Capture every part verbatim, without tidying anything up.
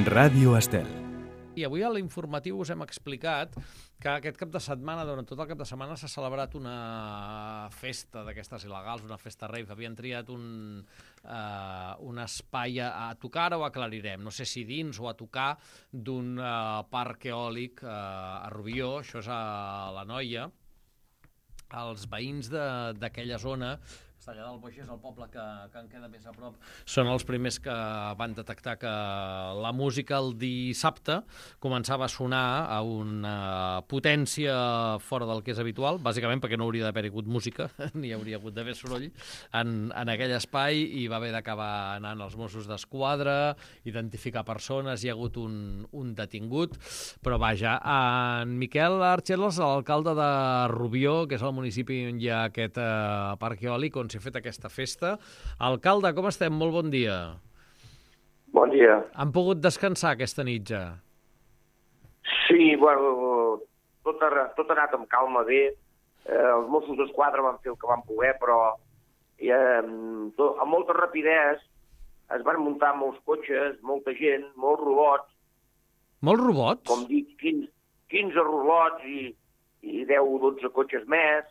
Ràdio Estel. I avui a l'informatiu us hem explicat que aquest cap de setmana, durant tot el cap de setmana, s'ha celebrat una festa d'aquestes il·legals, una festa rave. Havien triat un, uh, un espai a, a tocar, o aclarirem, no sé si dins o a tocar, d'un uh, parc eòlic uh, a Rubió, això és a l'Anoia. Els veïns d'aquella zona, Castellar del Boix és el poble que, que en queda més a prop, són els primers que van detectar que la música el dissabte començava a sonar a una potència fora del que és habitual, bàsicament perquè no hauria d'haver hagut música, ni hauria hagut d'haver soroll en, en aquell espai, i va haver d'acabar anant els Mossos d'Esquadra, identificar persones, hi ha hagut un, un detingut, però vaja, en Miquel Arxeles, l'alcalde de Rubió, que és el municipi on hi ha aquest eh, parc eòlic, on s'ha fet aquesta festa. Alcalde, com estem? Molt bon dia. Bon dia. Han pogut descansar aquesta nit ja? Sí, bueno, tot ha, tot ha anat amb calma, bé. Eh, els Mossos d'Esquadra van fer el que van poder, però eh, tot, amb molta rapidesa es van muntar molts cotxes, molta gent, molts robots. Molts robots? Com dic, quinze, quinze robots i, i deu o dotze cotxes més.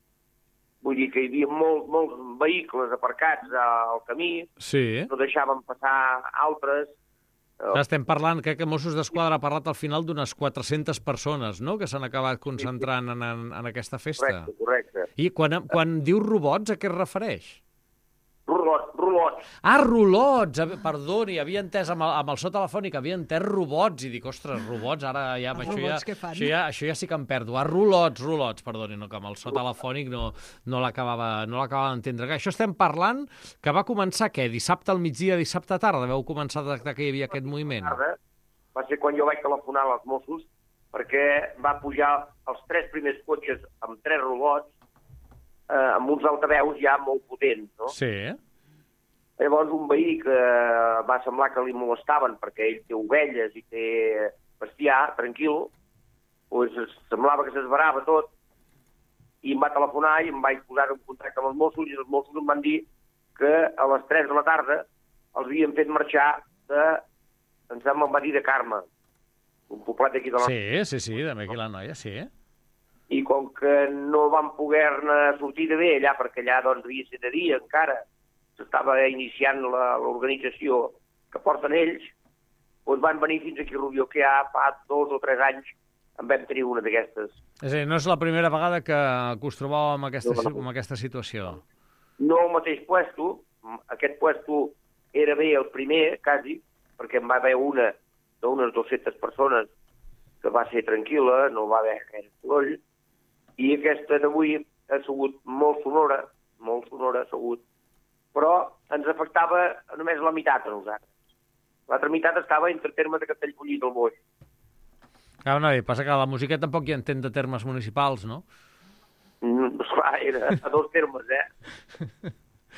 Vull dir que hi havia molt, molts vehicles aparcats al camí, sí. No deixaven passar altres. Estem parlant, crec que Mossos d'Esquadra ha parlat al final d'unes quatre-centes persones, no?, que s'han acabat concentrant en, en, en aquesta festa. Correcte, correcte. I quan, quan diu robots, a què es refereix? Robots, robots. Ah, rolots! Perdoni, havia entès amb el, amb el so telefònic, havia entès robots, i dic, ostres, robots, ara ja... Els això, ja, robots això, ja, això ja sí que em perdo. Ah, rolots, rolots, perdoni, no, que amb el so telefònic no, no l'acabava no l'acabava d'entendre. Això estem parlant que va començar, què? Dissabte al migdia, dissabte tarda, vau començar a detectar que hi havia aquest moviment? Va ser quan jo vaig telefonar als Mossos, perquè va pujar els tres primers cotxes amb tres robots, eh, amb uns altaveus ja molt potents, no? Sí. Llavors un veí que va semblar que li molestaven perquè ell té ovelles i té bestiar, tranquil, doncs semblava que s'esverava tot, i em va telefonar i em vaig posar en contacte amb els Mossos, i els Mossos em van dir que a les tres de la tarda els havien fet marxar de, em sembla, em va dir de Carme, un poblet d'aquí de la... Sí, sí, sí, també aquí a l'Anoia, sí. I com que no van poder-ne sortir de bé allà, perquè allà doncs havia ser de dia encara, s'estava iniciant l'organització que porten ells, doncs van venir fins aquí a Rubió, que ja fa dos o tres anys en vam tenir una d'aquestes. És a dir, no és la primera vegada que, que us trobàveu amb aquesta, no, no. amb aquesta situació. No el mateix puesto, aquest puesto era bé el primer, quasi, perquè en va haver una d'unes dues-centes persones que va ser tranquil·la, no va haver gaire soroll, i aquesta d'avui ha sigut molt sonora, molt sonora ha sigut, però ens afectava només la meitat a nosaltres. L'altra meitat estava entre termes de Castellfollit del Boix. Ah, no, i passa que la música tampoc hi entén de termes municipals, no? Mm, esclar, era a dos termes, eh?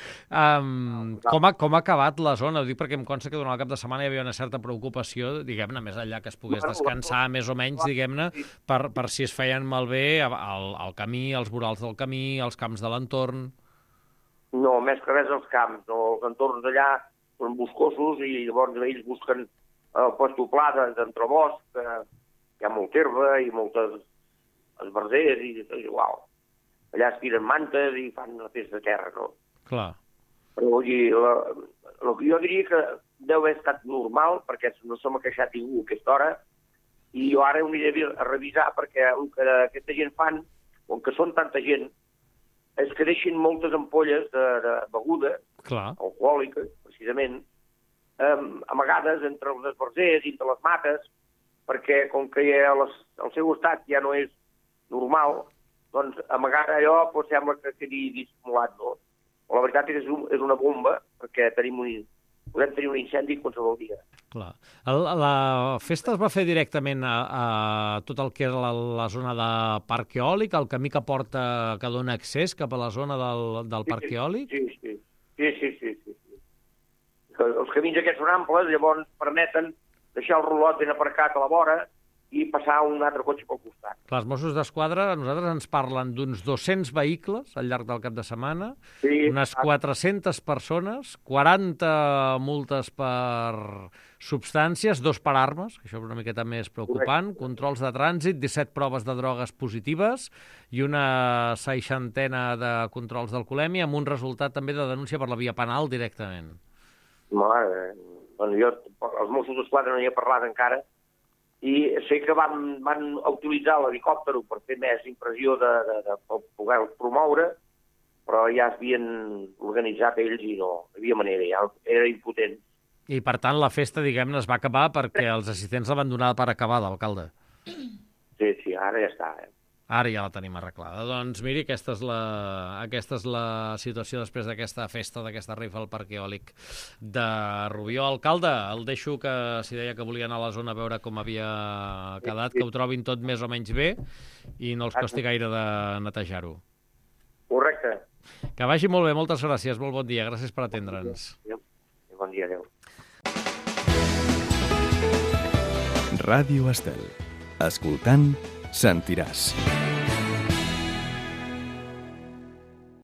Um, com, ha, com ha acabat la zona? Ho dic perquè em consta que durant el cap de setmana hi havia una certa preocupació, diguem-ne, més enllà que es pogués descansar més o menys, diguem-ne, per, per si es feien malbé al, al camí, als vorals del camí, als camps de l'entorn. No, més que res els camps, no? Els entorns d'allà són boscosos i llavors ells busquen el posto pla d'entre bosc, que hi ha molta herba i moltes esbarzers i és igual. Allà es tiren mantes i fan una festa de terra, no? Clar. Però vull dir, la, el que jo diria que deu haver estat normal, perquè no se m'ha queixat ningú a aquesta hora, i jo ara ho aniré a revisar, perquè el que aquesta gent fan, com que són tanta gent, és que deixin moltes ampolles de, de beguda, clar, alcohòlica, precisament, um, amagades entre els esbarzers i entre les mates, perquè com que ja les, el seu estat ja no és normal, doncs amagar allò pues, sembla que quedi dissimulat, no? La veritat és que és, un, és una bomba, perquè tenim un, podem tenir un incendi qualsevol dia. Clar. El, la festa es va fer directament a, a tot el que és la, la zona de parc eòlic, el camí que porta, que dona accés cap a la zona del, del parc eòlic? Sí, sí, sí, sí, sí, sí, sí. Els camins aquests són amples, llavors permeten deixar el rolot ben aparcat a la vora i passar un altre cotxe pel costat. Clar, els Mossos d'Esquadra, a nosaltres ens parlen d'uns dos-cents vehicles al llarg del cap de setmana, sí, unes quatre-centes persones, quaranta multes per substàncies, dos per armes, que això és una miqueta més preocupant, correcte, controls de trànsit, disset proves de drogues positives i una seixantena de controls d'alcoholèmia, amb un resultat també de denúncia per la via penal directament. Mare, bueno, jo, els Mossos d'Esquadra no hi he parlat encara, i sé que van, van utilitzar l'helicòpter per fer més impressió de, de, de poder-los promoure, però ja es havien organitzat ells i no hi havia manera, ja era impotent. I, per tant, la festa, diguem-ne, es va acabar perquè els assistents la van donar per acabada, alcalde. Sí, sí, ara ja està. Eh? Ara ja la tenim arreglada. Doncs miri, aquesta és la, aquesta és la situació després d'aquesta festa, d'aquesta rifa al Parc Eòlic de Rubió. Alcalde, el deixo que si deia que volia anar a la zona a veure com havia quedat, que ho trobin tot més o menys bé i no els costi gaire de netejar-ho. Correcte. Que vagi molt bé, moltes gràcies, molt bon dia, gràcies per atendre'ns. Bon dia, adéu. Ràdio Estel. Escoltant, sentiràs.